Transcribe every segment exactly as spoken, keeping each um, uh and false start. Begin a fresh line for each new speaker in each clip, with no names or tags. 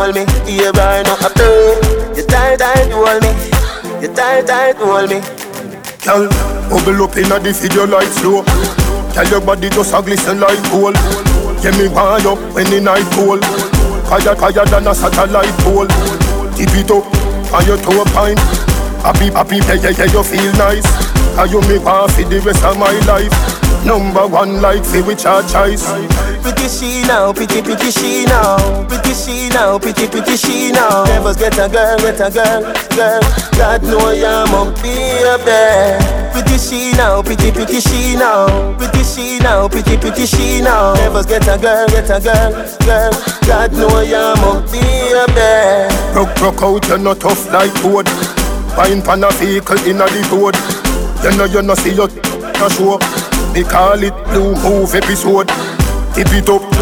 hold me. Here right now, I pray. You tight, tight, hold me. You tight, tight, hold me.
Girl, bubble up inna the video like slow. Tell your body just a glisten like gold. Get me wind up when the night cold. Higher, higher than a satellite pole. Tip it up and your toe pine. Happy, happy, yeah, yeah, yeah, you feel nice. And you me want for the rest of my life. Number one like fi with your choice.
Pretty she now, pretty, pretty she now. Pretty she now, pretty, pretty she now. Never get a girl, get a girl, girl. God know ya must be up there. Pretty she now, pretty, pretty she now. Pretty she now, pretty, pretty she now. Never get a girl, get a girl, girl. God know ya must be up there.
Broke, broke out, you're not tough like wood. Fine pan a vehicle inna the road. You know you no see your no show. They call it Blue Move episode. Tip it up.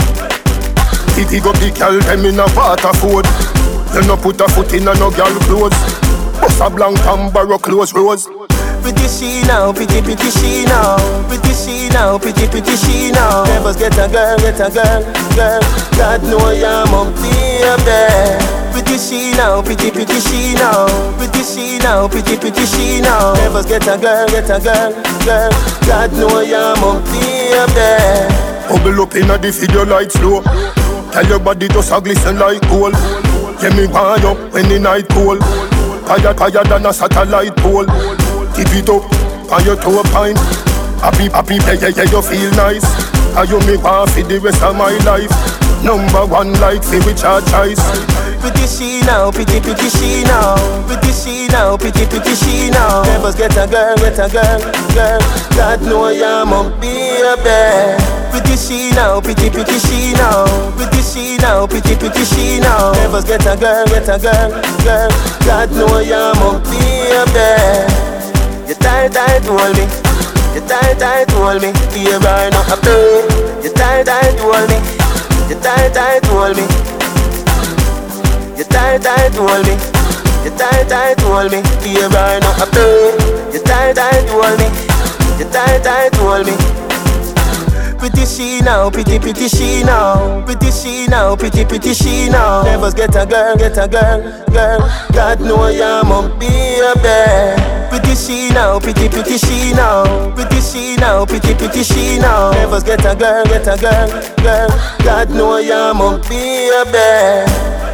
Dig up the girl them in a water food. You no put a foot in a no girl clothes. Bust a blank and borrow clothes rose.
Pretty she now, pretty, pretty she now. Pretty she now, pretty, pretty she now. Never get a girl, get a girl, girl. God know ya must be up there. Pretty she now, pretty, pretty she now. Pretty she now, pretty, pretty she now. Never get a girl, get a girl, girl. God know ya must be up there.
Bubble up inna the video like slow. Tell your body just a glisten like gold. Get me wind up when the night cold. Higher, higher than a satellite pole. Tip it up and your toe pine. Happy, happy, yeah, yeah, yeah, you feel nice. And you me want for the rest of my life. Number one like fi with your choice.
Pretty she now, pretty, pretty she now. Pretty she now, pretty, pretty she now. Never get a girl, get a girl, girl. God know ya must be up there. Pretty she now, pretty, pretty she now. Pretty she now, pretty, pretty she now. Never get a girl, get a girl, girl. God know ya must be up there. You tight, tight, hold me. You tight, tight, hold me. Here right now, I pray. You tight, tight, hold me. You tight, tight, hold me. You tight, tight, hold me. You tight, tight, hold me. Here right now, I pray. You tight, tight, hold me. You tight, tight, hold me. Pretty she now, pretty, pretty she now. Pretty she now, pretty, pretty she now. Never get a girl, get a girl, girl. God know ya must be up there. Pretty she now, pretty, pretty she now. Pretty she now, pretty, pretty she now. Never get a girl, get a girl, girl. God know ya must be up there.